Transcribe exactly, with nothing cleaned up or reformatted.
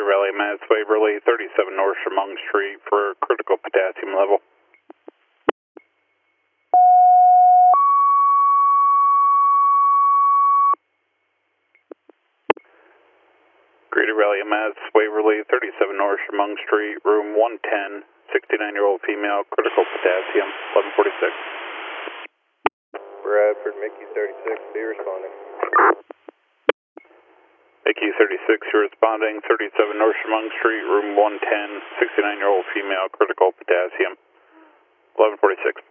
Rally Mass Waverly, thirty-seven North Chemung Street for critical potassium level. Greater Rally Mass Waverly, thirty-seven North Chemung Street, room one ten, sixty-nine-year-old female, critical potassium, eleven forty-six. Bradford, Mickey thirty-six, be responding. Mickey thirty-six, you're responding, thirty-seven North Chemung Street, room one ten, sixty-nine-year-old female, critical potassium, eleven forty-six.